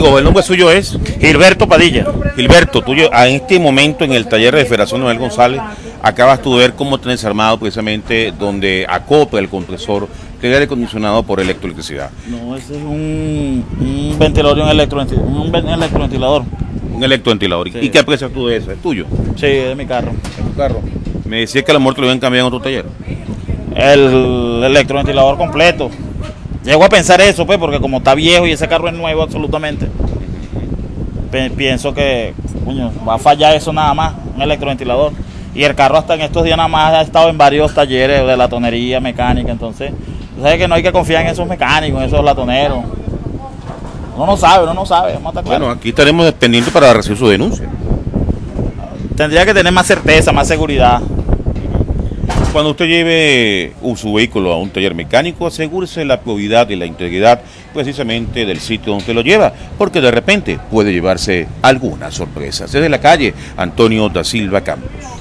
El nombre suyo es Gilberto Padilla. Gilberto. Tuyo, en este momento en el taller de Federación Noel González, acabas tú de ver cómo tenés armado precisamente donde acopla el compresor de aire acondicionado por electricidad. No, ese es un ventilador y un electroventilador. Un electroventilador. Sí. ¿Y qué aprecias tú de eso? ¿Es tuyo? Sí, de mi carro. ¿Es tu carro? Me decía que a lo mejor te lo habían cambiado en otro taller. El electroventilador completo. Llego a pensar eso, pues, porque como está viejo y ese carro es nuevo absolutamente, pienso que, coño, va a fallar eso nada más, un electroventilador. Y el carro hasta en estos días nada más ha estado en varios talleres de latonería, mecánica, entonces, sabes que no hay que confiar en esos mecánicos, en esos latoneros. Uno no sabe, vamos a estar claros. Bueno, aquí estaremos pendientes para recibir su denuncia. Tendría que tener más certeza, más seguridad. Cuando usted lleve su vehículo a un taller mecánico, asegúrese la probidad y la integridad precisamente del sitio donde lo lleva, porque de repente puede llevarse algunas sorpresas. Desde la calle Antonio da Silva Campos.